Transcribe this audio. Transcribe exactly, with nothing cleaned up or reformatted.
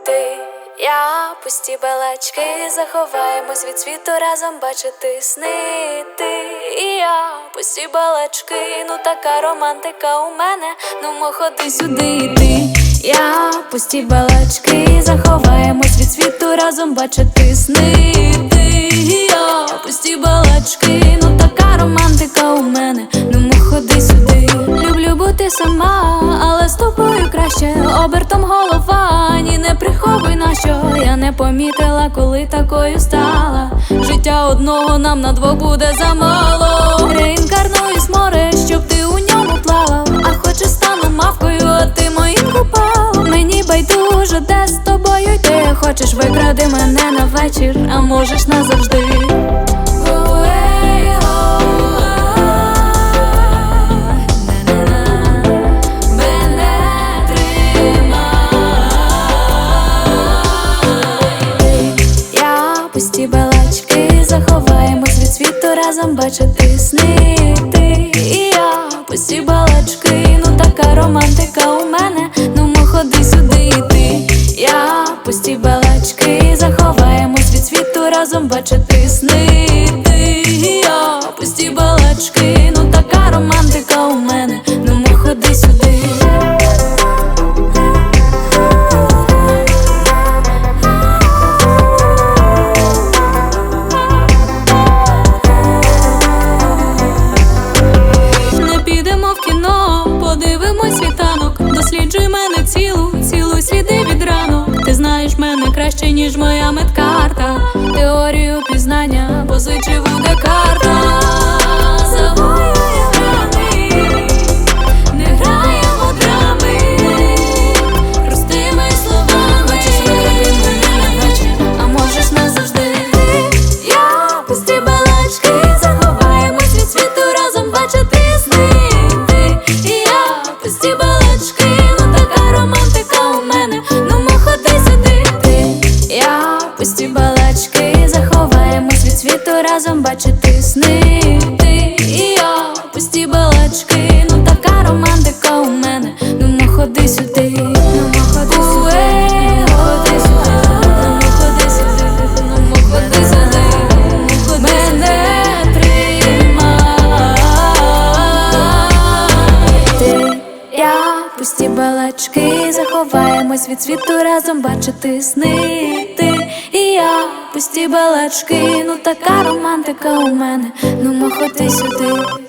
ти, я, пусті балачки, заховаємось від світу разом бачити сни. Ти і я, пусті балачки, ну така романтика у мене, ну мо ходи сюди. Ти, я, пусті балачки, заховаємось від світу разом бачити сни. Ти і я, пусті балачки, ну така романтика у мене, ну мо ходи сюди. Люблю бути сама, але з тобою краще, обертом голова, ні не приховуй на що. Я не помітила, коли такою стала. Життя одного нам на двох буде замало. Реінкарнуюсь море, щоб ти у ньому плавав. А хочеш стану мавкою, а ти моїм купалом. Мені байдуже, де з тобою йти. Хочеш викради мене на вечір, а можеш назавжди. Пусті балачки, заховаємось від світу разом бачити сни. Ти і я, пусті балачки, ну така романтика у мене, ну мо ходи сюди. Ти, я, пусті балачки, заховаємось від світу разом бачити сни. Ти і я, пусті балачки, ну така романтика у мене, ну мо ходи сюди. Досліджуй мене цілу, цілуй сліди від ранок. Ти знаєш мене краще, ніж моя медкарта. Теорію пізнання позичив у Декарта. Завоює рани, не граємо драми простими словами. Хочеш викрати мене на вечір, а можеш назавжди. Я, пусті балачки, заховаємось від світу разом бачити сни. Ти і я, пусті балачки, пусті балачки, заховаємось від світу разом бачити сни. Ти і я, пусті балачки, ну така романтика у мене, ну мо ходи сюди, ну мо ходи сюди, ходи сюди, ну мо ходи сюди, ну мо ходи сюди, мене тримай. Ти, я, пусті балачки, заховаємось від світу разом бачити сни. Ти і я, пусті балачки, ну така романтика у мене, ну мо ходи сюди.